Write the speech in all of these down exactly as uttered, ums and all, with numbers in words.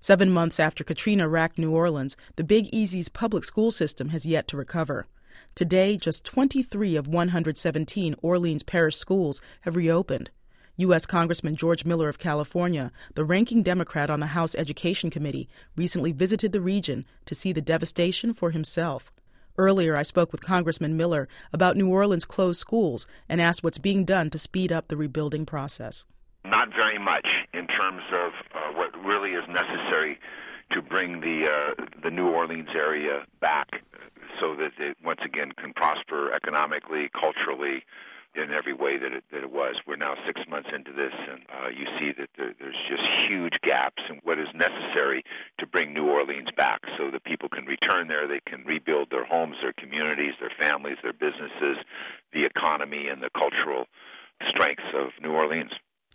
Seven months after Katrina racked New Orleans, the Big Easy's public school system has yet to recover. Today, just twenty-three of one hundred seventeen Orleans Parish schools have reopened. U S Congressman George Miller of California, the ranking Democrat on the House Education Committee, recently visited the region to see the devastation for himself. Earlier, I spoke with Congressman Miller about New Orleans' closed schools and asked what's being done to speed up the rebuilding process. Not very much in terms of uh, what really is necessary to bring the uh, the New Orleans area back so that it once again can prosper economically, culturally, in every way that it, that it was. We're now six months into this, and uh, you see that there, there's just huge gaps in what is necessary to bring New Orleans back so that people can return there, they can rebuild their homes, their communities, their families, their businesses, the economy, and the cultural strengths of New Orleans.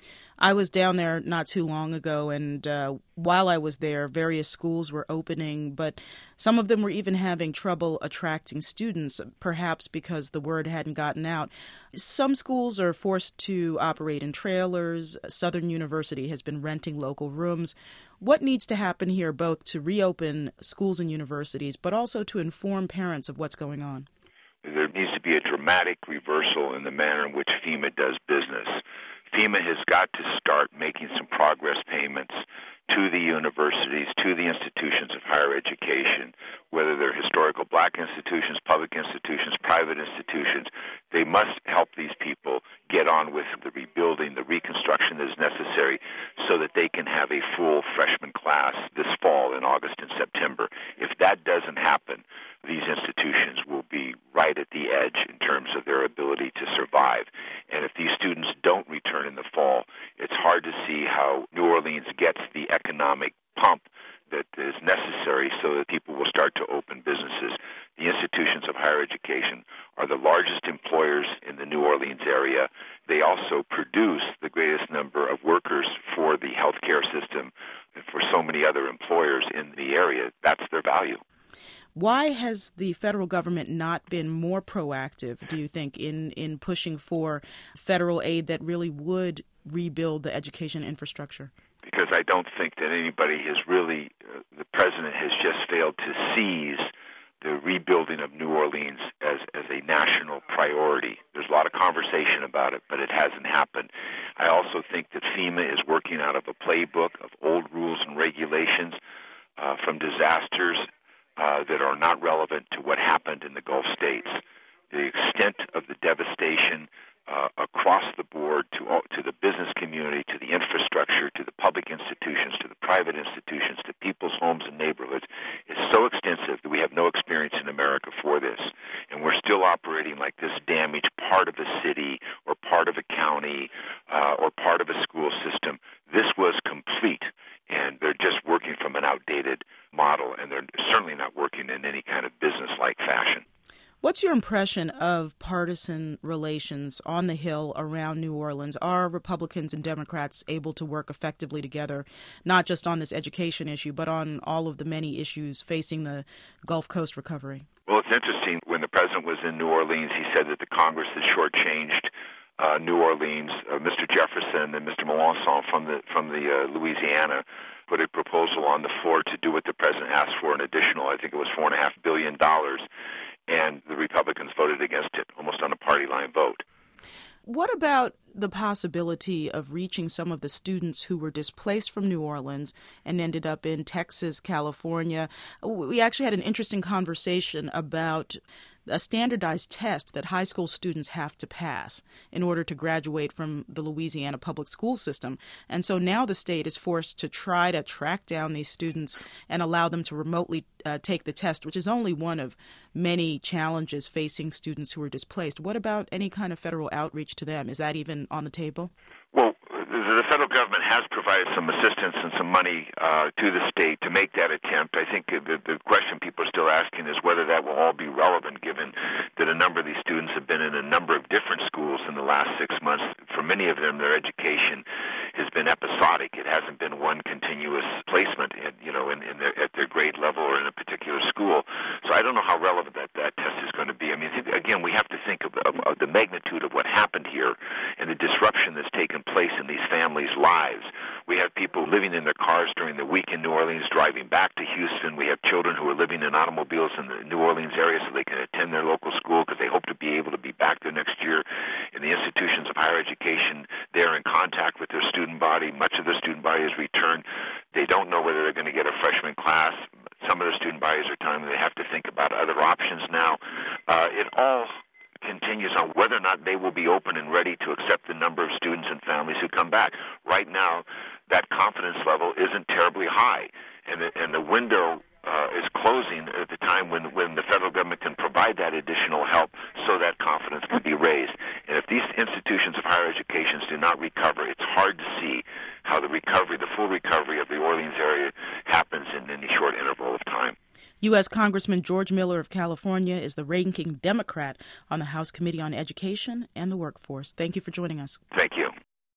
I was down there not too long ago, and uh, while I was there, various schools were opening, but some of them were even having trouble attracting students, perhaps because the word hadn't gotten out. Some schools are forced to operate in trailers. Southern University has been renting local rooms. What needs to happen here, both to reopen schools and universities, but also to inform parents of what's going on? There needs to be a dramatic reversal in the manner in which FEMA does business. FEMA has got to start making some progress payments to the universities, to the institutions of higher education, whether they're historical black institutions, public institutions, private institutions. They must help these people get on with the rebuilding, the reconstruction that is necessary so that they can have a full freshman class this fall in August and September. If that doesn't happen, these institutions will be right at the edge in terms of their ability to survive. And if these students don't return in the fall, it's hard to see how New Orleans gets the economic pump that is necessary so that people will start to open businesses. The institutions of higher education are the largest employers in the New Orleans area. They also produce the greatest number of workers for the healthcare system and for so many other employers in the area. That's their value. Why has the federal government not been more proactive, do you think, in, in pushing for federal aid that really would rebuild the education infrastructure? Because I don't think that anybody has really, uh, the president has just failed to seize the rebuilding of New Orleans as, as a national priority. There's a lot of conversation about it, but it hasn't happened. I also think that FEMA is working out of a playbook of old rules and regulations uh, from disasters Uh, that are not relevant to what happened in the Gulf states. The extent of the devastation uh, across the board to all, to the business community, to the infrastructure, to the public institutions, to the private institutions, to people's homes and neighborhoods is so extensive that we have no experience in America for this. And we're still operating like this damaged part of a city or part of a county uh, or part of a school system. This was complete. And they're just working from an outdated model, and they're certainly not working in any kind of business-like fashion. What's your impression of partisan relations on the Hill around New Orleans? Are Republicans and Democrats able to work effectively together, not just on this education issue, but on all of the many issues facing the Gulf Coast recovery? Well, it's interesting. When the president was in New Orleans, he said that the Congress has shortchanged Uh, New Orleans. uh, Mister Jefferson and Mister Mélenchon from the from the uh, Louisiana put a proposal on the floor to do what the president asked for, an additional, I think it was four and a half billion dollars, and the Republicans voted against it, almost on a party line vote. What about the possibility of reaching some of the students who were displaced from New Orleans and ended up in Texas, California? We actually had an interesting conversation about a standardized test that high school students have to pass in order to graduate from the Louisiana public school system. And so now the state is forced to try to track down these students and allow them to remotely uh, take the test, which is only one of many challenges facing students who are displaced. What about any kind of federal outreach to them? Is that even on the table? Well, the federal government has provided some assistance and some money uh, to the state to make that attempt. I think the, the question people are still asking is whether that will all be relevant, given that a number of these students have been in a number of different schools in the last six months. For many of them, their education has been episodic. It hasn't been one continuous placement, in, you know, in, in their, at their grade level or in a particular school. So I don't know how relevant that, that test is going to be. I mean, again, we have to think of, of, of the magnitude of what happened here and the disruption that's taken place in these families' lives. We have people living in their cars during the week in New Orleans. Orleans driving back to Houston. We have children who are living in automobiles in the New Orleans area so they can attend their local school because they hope to be able to be back there next year. In the institutions of higher education, they're in contact with their student body. Much of their student body has returned. They don't know whether they're going to get a freshman class. Some of their student bodies are telling them they have to think about other options now. Uh, it all continues on whether or not they will be open and ready to accept the number of students and families who come back. Right now, that confidence level isn't terribly high, and the, and the window uh, is closing at the time when, when the federal government can provide that additional help so that confidence can be raised. And if these institutions of higher education do not recover, it's hard to see how the recovery, the full recovery of the Orleans area happens in any short interval of time. U S Congressman George Miller of California is the ranking Democrat on the House Committee on Education and the Workforce. Thank you for joining us. Thank you.